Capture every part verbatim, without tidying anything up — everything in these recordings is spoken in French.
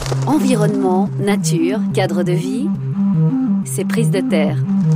Environnement, nature, cadre de vie, c'est Prise de Terre.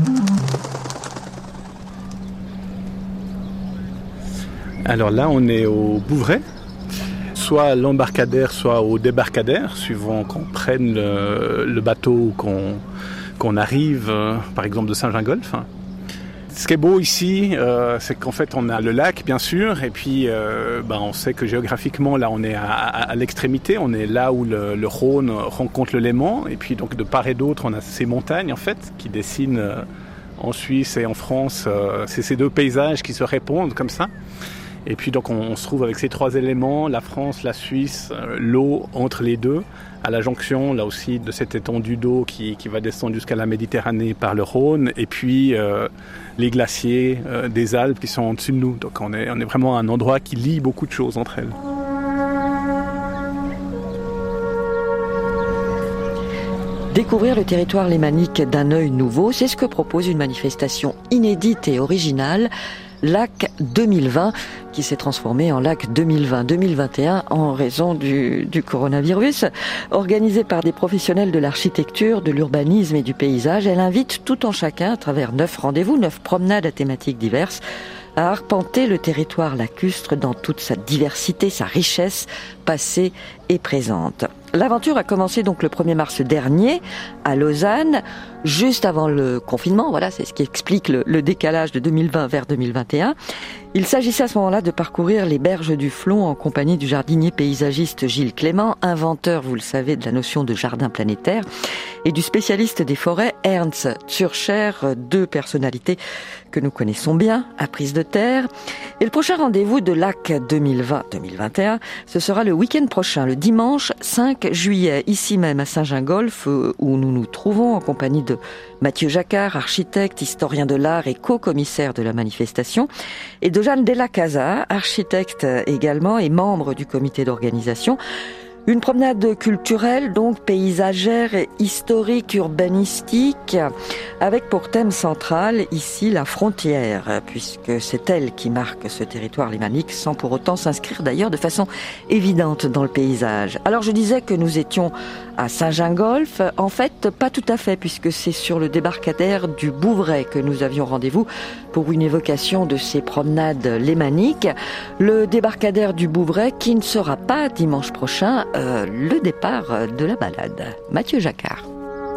Alors là, on est au Bouvray, soit à l'embarcadère, soit au débarcadère, suivant qu'on prenne le, le bateau ou qu'on, qu'on arrive, euh, par exemple, de Saint-Gingolph. Ce qui est beau ici, euh, c'est qu'en fait, on a le lac, bien sûr, et puis euh, bah, on sait que géographiquement, là, on est à, à, à l'extrémité, on est là où le, le Rhône rencontre le Léman, et puis donc de part et d'autre, on a ces montagnes, en fait, qui dessinent euh, en Suisse et en France. Euh, c'est ces deux paysages qui se répondent comme ça. Et puis donc on, on se trouve avec ces trois éléments, la France, la Suisse, euh, l'eau entre les deux, à la jonction là aussi de cette étendue d'eau qui, qui va descendre jusqu'à la Méditerranée par le Rhône, et puis euh, les glaciers euh, des Alpes qui sont en dessus de nous. Donc on est, on est vraiment à un endroit qui lie beaucoup de choses entre elles. Découvrir le territoire lémanique d'un œil nouveau, c'est ce que propose une manifestation inédite et originale, Lac deux mille vingt, qui s'est transformé en Lac deux mille vingt deux mille vingt et un en raison du, du coronavirus. Organisée par des professionnels de l'architecture, de l'urbanisme et du paysage, elle invite tout en chacun, à travers neuf rendez-vous, neuf promenades à thématiques diverses, à arpenter le territoire lacustre dans toute sa diversité, sa richesse passée et présente. L'aventure a commencé donc le premier mars dernier à Lausanne, juste avant le confinement. Voilà, c'est ce qui explique le, le décalage de deux mille vingt vers deux mille vingt et un. Il s'agissait à ce moment-là de parcourir les berges du Flon en compagnie du jardinier paysagiste Gilles Clément, inventeur, vous le savez, de la notion de jardin planétaire, et du spécialiste des forêts Ernst Zürcher, deux personnalités que nous connaissons bien à Prise de Terre. Et le prochain rendez-vous de Lac deux mille vingt deux mille vingt et un, ce sera le week-end prochain, le dimanche cinq juillet, ici même à Saint-Gingolph, où nous nous trouvons en compagnie de Mathieu Jacquard, architecte, historien de l'art et co-commissaire de la manifestation, et de Jeanne Della Casa, architecte également et membre du comité d'organisation. Une promenade culturelle, donc paysagère, historique, urbanistique, avec pour thème central ici la frontière, puisque c'est elle qui marque ce territoire lémanique, sans pour autant s'inscrire d'ailleurs de façon évidente dans le paysage. Alors je disais que nous étions à Saint-Gingolph, en fait pas tout à fait, puisque c'est sur le débarcadère du Bouvray que nous avions rendez-vous pour une évocation de ces promenades lémaniques. Le débarcadère du Bouvray qui ne sera pas dimanche prochain, Euh, le départ de la balade. Mathieu Jacquard.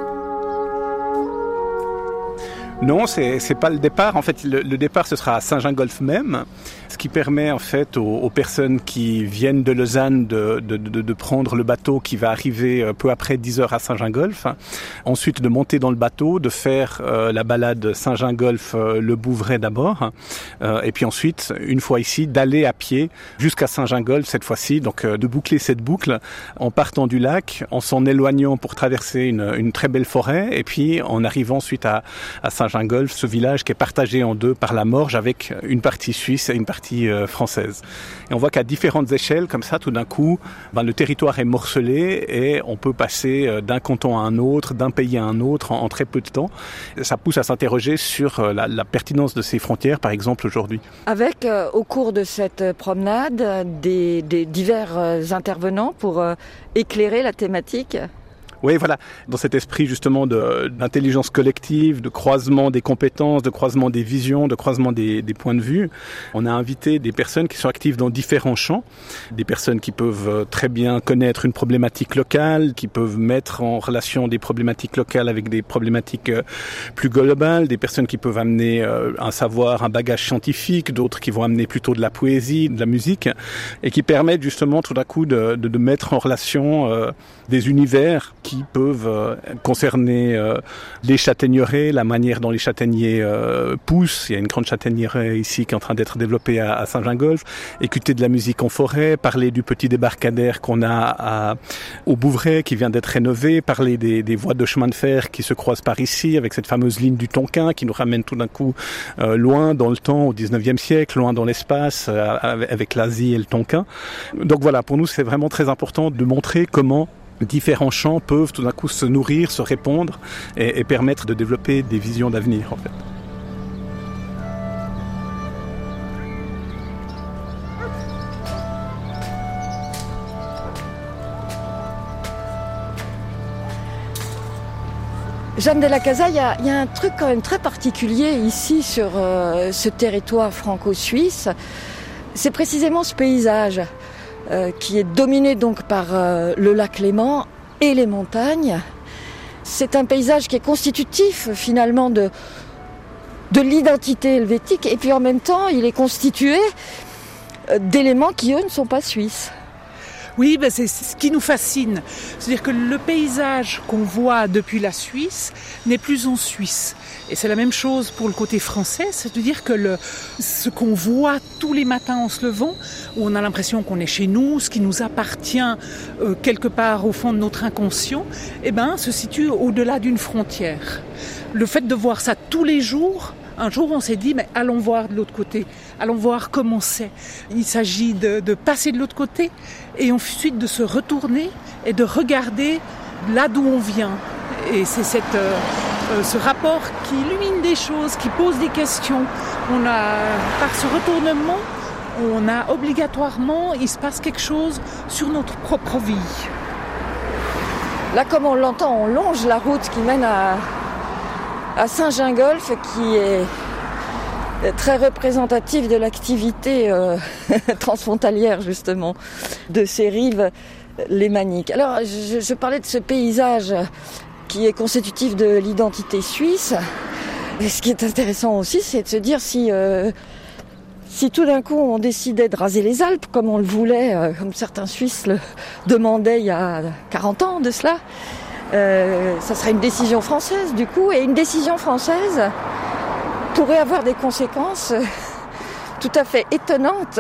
Non, c'est, c'est pas le départ. En fait, le, le départ, ce sera à Saint-Gingolph même, ce qui permet en fait aux, aux personnes qui viennent de Lausanne de, de, de, de prendre le bateau qui va arriver peu après dix heures à Saint-Gingolph. Ensuite, de monter dans le bateau, de faire euh, la balade Saint-Gingolph-Le Bouvray d'abord, euh, et puis ensuite, une fois ici, d'aller à pied jusqu'à Saint-Gingolph cette fois-ci. Donc, euh, de boucler cette boucle en partant du lac, en s'en éloignant pour traverser une, une très belle forêt, et puis en arrivant ensuite à, à Saint Saint-Gingolph, ce village qui est partagé en deux par la Morge avec une partie suisse et une partie euh, française. Et on voit qu'à différentes échelles, comme ça, tout d'un coup, ben, le territoire est morcelé et on peut passer euh, d'un canton à un autre, d'un pays à un autre en, en très peu de temps. Ça pousse à s'interroger sur euh, la, la pertinence de ces frontières, par exemple, aujourd'hui. Avec, euh, au cours de cette promenade, des, des divers euh, intervenants pour euh, éclairer la thématique. Oui, voilà, dans cet esprit justement de, d'intelligence collective, de croisement des compétences, de croisement des visions, de croisement des, des points de vue, on a invité des personnes qui sont actives dans différents champs, des personnes qui peuvent très bien connaître une problématique locale, qui peuvent mettre en relation des problématiques locales avec des problématiques plus globales, des personnes qui peuvent amener un savoir, un bagage scientifique, d'autres qui vont amener plutôt de la poésie, de la musique, et qui permettent justement tout d'un coup de, de, de mettre en relation euh, des univers qui peuvent euh, concerner euh, les châtaigneraies, la manière dont les châtaigniers euh, poussent. Il y a une grande châtaigneraie ici qui est en train d'être développée à, à Saint-Gingolph. Écouter de la musique en forêt, parler du petit débarcadère qu'on a à, au Bouvray qui vient d'être rénové, parler des, des voies de chemin de fer qui se croisent par ici avec cette fameuse ligne du Tonkin qui nous ramène tout d'un coup euh, loin dans le temps, au dix-neuvième siècle, loin dans l'espace, euh, avec l'Asie et le Tonkin. Donc voilà, pour nous c'est vraiment très important de montrer comment différents champs peuvent tout d'un coup se nourrir, se répondre et, et permettre de développer des visions d'avenir en fait. Jeanne de la Casa, il y a, y a un truc quand même très particulier ici sur euh, ce territoire franco-suisse. C'est précisément ce paysage euh, qui est dominé donc par euh, le lac Léman et les montagnes. C'est un paysage qui est constitutif finalement de, de l'identité helvétique et puis en même temps il est constitué euh, d'éléments qui eux ne sont pas suisses. Oui, ben c'est ce qui nous fascine. C'est-à-dire que le paysage qu'on voit depuis la Suisse n'est plus en Suisse. Et c'est la même chose pour le côté français, c'est-à-dire que le, ce qu'on voit tous les matins en se levant, où on a l'impression qu'on est chez nous, ce qui nous appartient euh, quelque part au fond de notre inconscient, eh ben, se situe au-delà d'une frontière. Le fait de voir ça tous les jours, un jour on s'est dit, mais allons voir de l'autre côté, allons voir comment c'est. Il s'agit de, de passer de l'autre côté et ensuite de se retourner et de regarder là d'où on vient. Et c'est cette, euh, euh, ce rapport qui illumine des choses, qui pose des questions. On a, par ce retournement, on a obligatoirement, il se passe quelque chose sur notre propre vie. Là, comme on l'entend, on longe la route qui mène à, à Saint-Gingolph, qui est très représentative de l'activité euh, transfrontalière, justement, de ces rives lémaniques. Alors, je, je parlais de ce paysage qui est constitutif de l'identité suisse. Et ce qui est intéressant aussi, c'est de se dire si, euh, si tout d'un coup on décidait de raser les Alpes, comme on le voulait, euh, comme certains Suisses le demandaient il y a quarante ans de cela, euh, ça serait une décision française du coup, et une décision française pourrait avoir des conséquences tout à fait étonnantes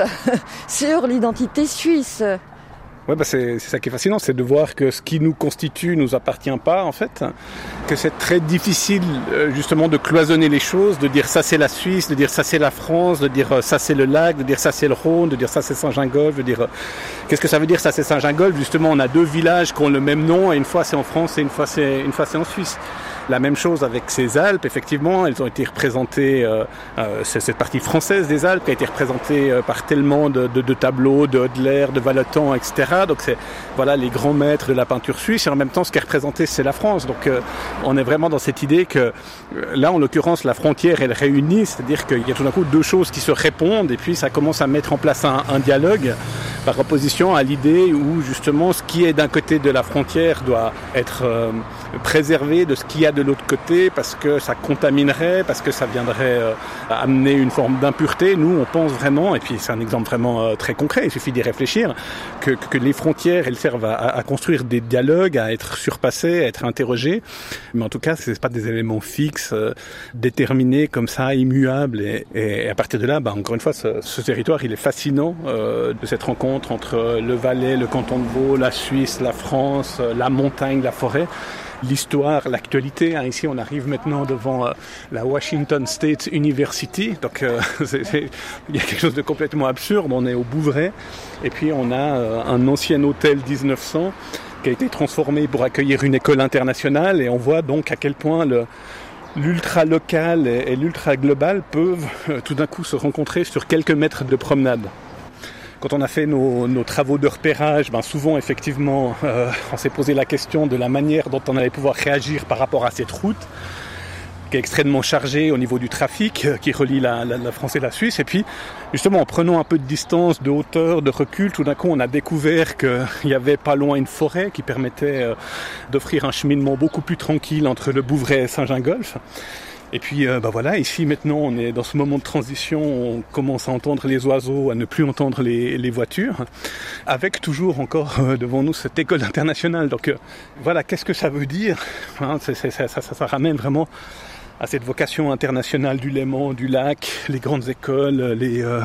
sur l'identité suisse. Ouais, bah c'est, c'est ça qui est fascinant, c'est de voir que ce qui nous constitue nous appartient pas, en fait. Que c'est très difficile, justement, de cloisonner les choses, de dire ça c'est la Suisse, de dire ça c'est la France, de dire ça c'est le lac, de dire ça c'est le Rhône, de dire ça c'est Saint-Gingolph, de dire qu'est-ce que ça veut dire ça c'est Saint-Gingolph. Justement, on a deux villages qui ont le même nom, et une fois c'est en France et une fois c'est, une fois c'est en Suisse. La même chose avec ces Alpes, effectivement, elles ont été représentées, euh, euh, c'est cette partie française des Alpes qui a été représentée euh, par tellement de, de, de tableaux, de Hodler, de Vallotton, et cetera. Donc c'est voilà les grands maîtres de la peinture suisse, et en même temps ce qui est représenté c'est la France. Donc euh, on est vraiment dans cette idée que euh, là en l'occurrence la frontière elle réunit, c'est-à-dire qu'il y a tout d'un coup deux choses qui se répondent et puis ça commence à mettre en place un, un dialogue par opposition à l'idée où justement ce qui est d'un côté de la frontière doit être euh, préservé de ce qu'il y a de l'autre côté parce que ça contaminerait, parce que ça viendrait euh, amener une forme d'impureté. Nous, on pense vraiment, et puis c'est un exemple vraiment euh, très concret, il suffit d'y réfléchir, que, que les frontières, elles servent à, à construire des dialogues, à être surpassées, à être interrogées. Mais en tout cas, c'est pas des éléments fixes, euh, déterminés comme ça, immuables. Et, et à partir de là, bah, encore une fois, ce, ce territoire, il est fascinant euh, de cette rencontre entre le Valais, le canton de Vaud, la Suisse, la France, la montagne, la forêt. L'histoire, l'actualité. Hein. Ici, on arrive maintenant devant euh, la Washington State University. Donc, euh, c'est, c'est, il y a quelque chose de complètement absurde. On est au Bouvray. Et puis, on a euh, un ancien hôtel dix-neuf cents qui a été transformé pour accueillir une école internationale. Et on voit donc à quel point le, l'ultra local et, et l'ultra global peuvent euh, tout d'un coup se rencontrer sur quelques mètres de promenade. Quand on a fait nos, nos travaux de repérage, ben souvent effectivement euh, on s'est posé la question de la manière dont on allait pouvoir réagir par rapport à cette route qui est extrêmement chargée au niveau du trafic euh, qui relie la, la, la France et la Suisse. Et puis justement en prenant un peu de distance, de hauteur, de recul, tout d'un coup on a découvert qu'il y avait pas loin une forêt qui permettait euh, d'offrir un cheminement beaucoup plus tranquille entre le Bouvray et Saint-Gingolph. Et puis, euh, bah voilà, ici maintenant, on est dans ce moment de transition, on commence à entendre les oiseaux, à ne plus entendre les, les voitures, avec toujours encore euh, devant nous cette école internationale. Donc euh, voilà, qu'est-ce que ça veut dire hein, c'est, c'est, ça, ça, ça ramène vraiment à cette vocation internationale du Léman, du lac, les grandes écoles, les... Euh,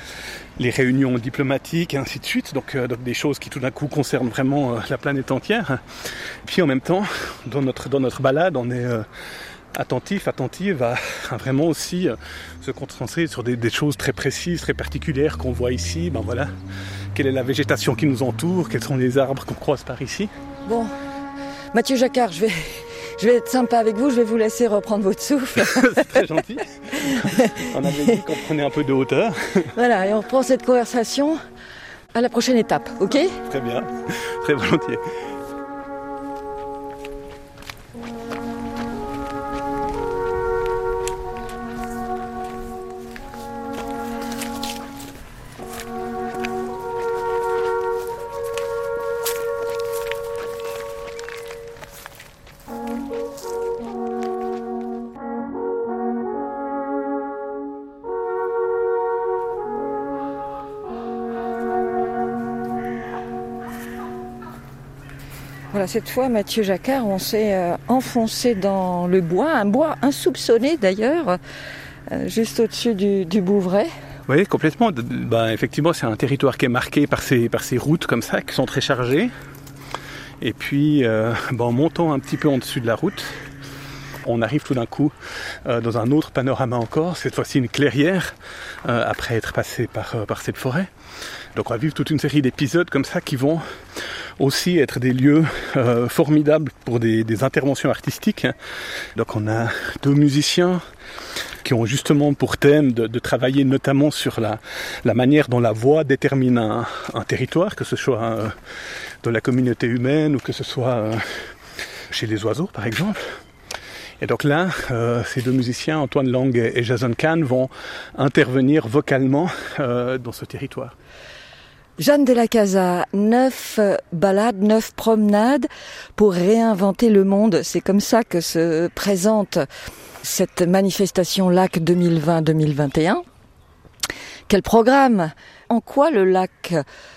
les réunions diplomatiques et ainsi de suite, donc, euh, donc des choses qui tout d'un coup concernent vraiment euh, la planète entière. Puis en même temps, dans notre, dans notre balade, on est euh, attentif, attentive à, à vraiment aussi euh, se concentrer sur des, des choses très précises, très particulières qu'on voit ici. Ben voilà, quelle est la végétation qui nous entoure, quels sont les arbres qu'on croise par ici. Bon, Mathieu Jacquard, je vais... Je vais être sympa avec vous, je vais vous laisser reprendre votre souffle. C'est très gentil. On avait dit qu'on prenait un peu de hauteur. Voilà, et on reprend cette conversation à la prochaine étape, ok ? Très bien, très volontiers. Voilà, cette fois, Mathieu Jacquard, on s'est euh, enfoncé dans le bois, un bois insoupçonné d'ailleurs, euh, juste au-dessus du, du Bouvray. Oui, complètement. Ben, effectivement, c'est un territoire qui est marqué par ces, par ces routes comme ça, qui sont très chargées. Et puis, euh, ben, en montant un petit peu en dessus de la route, on arrive tout d'un coup euh, dans un autre panorama encore, cette fois-ci une clairière, euh, après être passé par, euh, par cette forêt. Donc on va vivre toute une série d'épisodes comme ça qui vont aussi être des lieux euh, formidables pour des, des interventions artistiques. Donc on a deux musiciens qui ont justement pour thème de, de travailler notamment sur la, la manière dont la voix détermine un, un territoire, que ce soit euh, dans la communauté humaine ou que ce soit euh, chez les oiseaux par exemple. Et donc là, euh, ces deux musiciens, Antoine Lang et Jason Kahn, vont intervenir vocalement euh, dans ce territoire. Jeanne de la Casa, neuf balades, neuf promenades pour réinventer le monde. C'est comme ça que se présente cette manifestation Lac deux mille vingt deux mille vingt et un. Quel programme ? En quoi le lac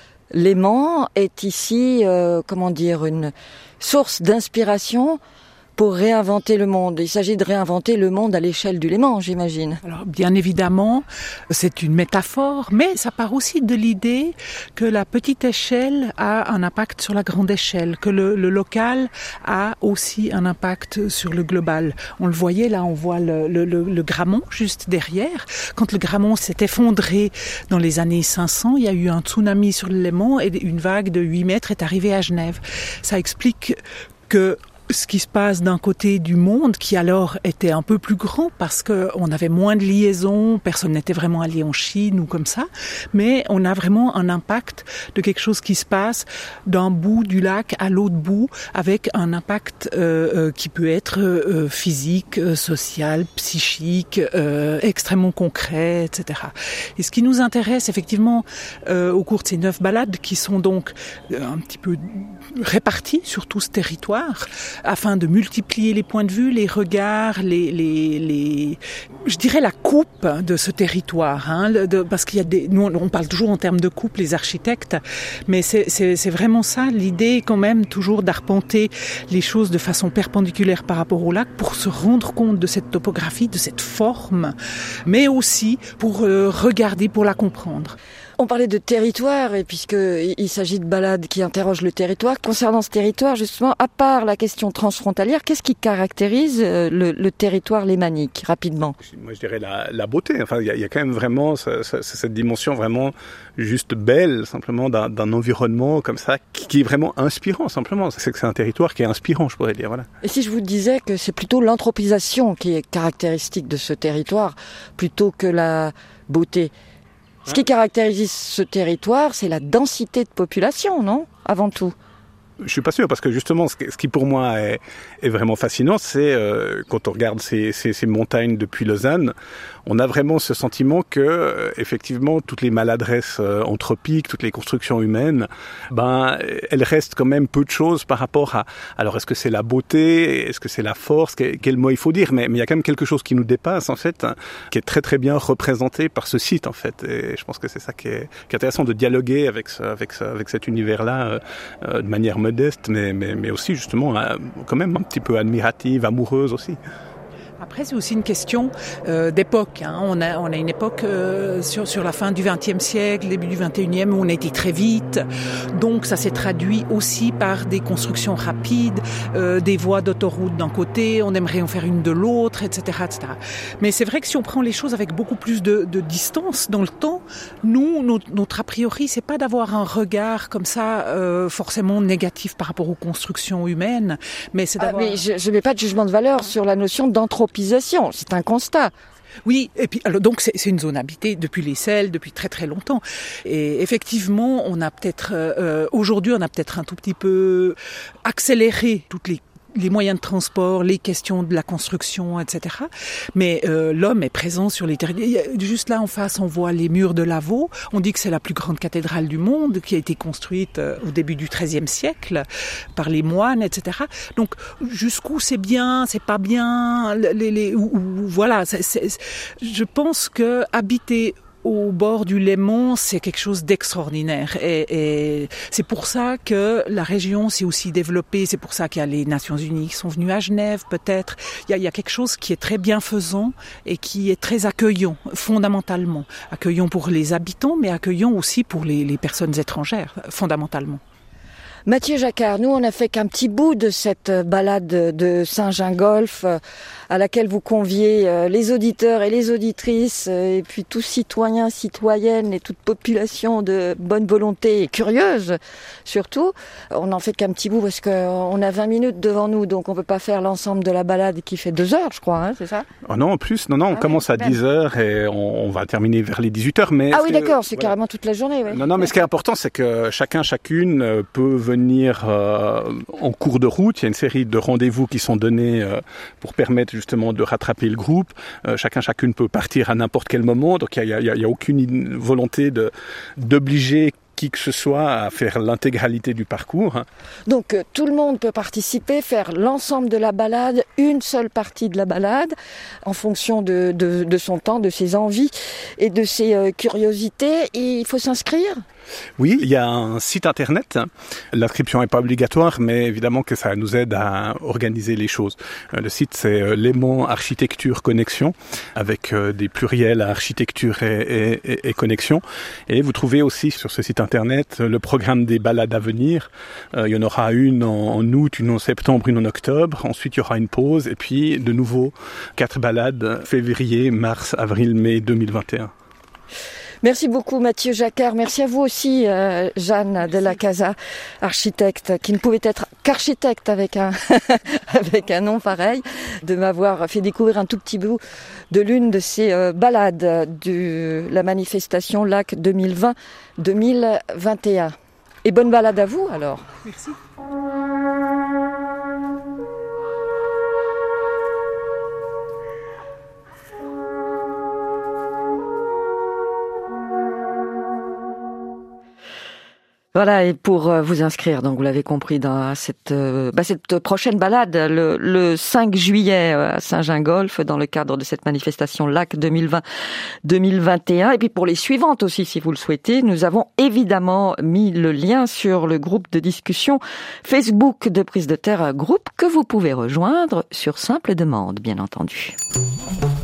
Léman est ici, euh, comment dire, une source d'inspiration pour réinventer le monde? Il s'agit de réinventer le monde à l'échelle du Léman, j'imagine. Alors, bien évidemment, c'est une métaphore, mais ça part aussi de l'idée que la petite échelle a un impact sur la grande échelle, que le, le local a aussi un impact sur le global. On le voyait, là, on voit le, le, le, le Grammont juste derrière. Quand le Grammont s'est effondré dans les années cinq cents, il y a eu un tsunami sur le Léman et une vague de huit mètres est arrivée à Genève. Ça explique que ce qui se passe d'un côté du monde, qui alors était un peu plus grand parce qu'on avait moins de liaisons, personne n'était vraiment allé en Chine ou comme ça, mais on a vraiment un impact de quelque chose qui se passe d'un bout du lac à l'autre bout, avec un impact euh, euh, qui peut être euh, physique, euh, social, psychique, euh, extrêmement concret, et cetera. Et ce qui nous intéresse effectivement euh, au cours de ces neuf balades, qui sont donc euh, un petit peu réparties sur tout ce territoire, afin de multiplier les points de vue, les regards, les, les, les, je dirais la coupe de ce territoire, hein, de, parce qu'il y a des, nous on parle toujours en termes de coupe, les architectes, mais c'est, c'est, c'est vraiment ça l'idée quand même toujours d'arpenter les choses de façon perpendiculaire par rapport au lac pour se rendre compte de cette topographie, de cette forme, mais aussi pour euh, regarder, pour la comprendre. On parlait de territoire, et puisqu'il s'agit de balades qui interrogent le territoire, concernant ce territoire, justement, à part la question transfrontalière, qu'est-ce qui caractérise le, le territoire lémanique, rapidement ? Moi, je dirais la, la beauté. Enfin, il y, y a quand même vraiment ça, ça, cette dimension vraiment juste belle, simplement, d'un, d'un environnement comme ça, qui, qui est vraiment inspirant, simplement. C'est que c'est un territoire qui est inspirant, je pourrais dire, voilà. Et si je vous disais que c'est plutôt l'anthropisation qui est caractéristique de ce territoire, plutôt que la beauté ? Ce qui caractérise ce territoire, c'est la densité de population, non ? Avant tout. Je suis pas sûr, parce que justement, ce qui pour moi est, est vraiment fascinant, c'est euh, quand on regarde ces, ces, ces montagnes depuis Lausanne, on a vraiment ce sentiment que, euh, effectivement, toutes les maladresses euh, anthropiques, toutes les constructions humaines, ben, elles restent quand même peu de choses par rapport à. Alors, est-ce que c'est la beauté, est-ce que c'est la force, quel, quel mot il faut dire, mais, mais il y a quand même quelque chose qui nous dépasse, en fait, hein, qui est très très bien représenté par ce site, en fait. Et je pense que c'est ça qui est, qui est intéressant, de dialoguer avec ce, avec ce, avec cet univers-là euh, euh, de manière modeste, mais, mais, mais aussi justement euh, quand même un petit peu admirative, amoureuse aussi. Après, c'est aussi une question euh, d'époque. Hein. On a, on a une époque euh, sur, sur la fin du vingtième siècle, début du vingt et unième, où on a été très vite. Donc, ça s'est traduit aussi par des constructions rapides, euh, des voies d'autoroute d'un côté, on aimerait en faire une de l'autre, et cetera, et cetera. Mais c'est vrai que si on prend les choses avec beaucoup plus de, de distance dans le temps, nous, notre, notre a priori, c'est pas d'avoir un regard comme ça euh, forcément négatif par rapport aux constructions humaines, mais c'est d'avoir... Ah, mais je ne mets pas de jugement de valeur sur la notion d'anthropisation. C'est un constat. Oui, et puis alors donc c'est, c'est une zone habitée depuis les Celles, depuis très très longtemps. Et effectivement, on a peut-être euh, aujourd'hui, on a peut-être un tout petit peu accéléré toutes les les moyens de transport, les questions de la construction, et cetera. Mais euh, l'homme est présent sur les territoires. Juste là en face, on voit les murs de Lavaux. On dit que c'est la plus grande cathédrale du monde, qui a été construite euh, au début du treizième siècle par les moines, et cetera. Donc jusqu'où c'est bien, c'est pas bien, les, les, ou, ou, voilà. C'est, c'est, je pense que habiter au bord du Léman, c'est quelque chose d'extraordinaire. Et, et c'est pour ça que la région s'est aussi développée. C'est pour ça qu'il y a les Nations Unies qui sont venues à Genève, peut-être. Il y a, il y a quelque chose qui est très bienfaisant et qui est très accueillant, fondamentalement. Accueillant pour les habitants, mais accueillant aussi pour les, les personnes étrangères, fondamentalement. Mathieu Jacquard, nous on a fait qu'un petit bout de cette balade de Saint-Gingolph à laquelle vous conviez les auditeurs et les auditrices et puis tous citoyens, citoyennes et toute population de bonne volonté et curieuse surtout. On n'en fait qu'un petit bout parce qu'on a vingt minutes devant nous, donc on peut pas faire l'ensemble de la balade qui fait deux heures je crois, hein, c'est ça? Oh non, en plus, non, non, on ah commence oui, à dix heures et on, on va terminer vers les dix-huit heures. Mais ah oui, d'accord, que, c'est voilà. carrément toute la journée. Ouais. Non, non, mais ce qui est important, c'est que chacun, chacune peut venir euh, en cours de route. Il y a une série de rendez-vous qui sont donnés euh, pour permettre justement de rattraper le groupe. Euh, chacun, chacune peut partir à n'importe quel moment. Donc il n'y a, il y a, il y a aucune volonté de, d'obliger qui que ce soit à faire l'intégralité du parcours. Donc euh, tout le monde peut participer, faire l'ensemble de la balade, une seule partie de la balade, en fonction de, de, de son temps, de ses envies et de ses euh, curiosités. Et il faut s'inscrire ? Oui, il y a un site internet. L'inscription n'est pas obligatoire, mais évidemment que ça nous aide à organiser les choses. Le site, c'est Léman Architecture Connexion, avec des pluriels à architecture et, et, et, et connexion. Et vous trouvez aussi sur ce site internet le programme des balades à venir. Il y en aura une en août, une en septembre, une en octobre. Ensuite, il y aura une pause. Et puis, de nouveau, quatre balades, février, mars, avril, mai deux mille vingt et un. Merci beaucoup Mathieu Jacquard. Merci à vous aussi euh, Jeanne Merci. de la Casa, architecte, qui ne pouvait être qu'architecte avec un avec un nom pareil, de m'avoir fait découvrir un tout petit bout de l'une de ces euh, balades de la manifestation L A C deux mille vingt deux mille vingt et un. Et bonne balade à vous alors. Merci. Voilà, et pour vous inscrire, donc vous l'avez compris, dans cette euh, bah, cette prochaine balade, le, le cinq juillet à Saint-Gingolph, dans le cadre de cette manifestation L A C deux mille vingt deux mille vingt et un, et puis pour les suivantes aussi, si vous le souhaitez, nous avons évidemment mis le lien sur le groupe de discussion Facebook de Prise de Terre, groupe que vous pouvez rejoindre sur simple demande, bien entendu.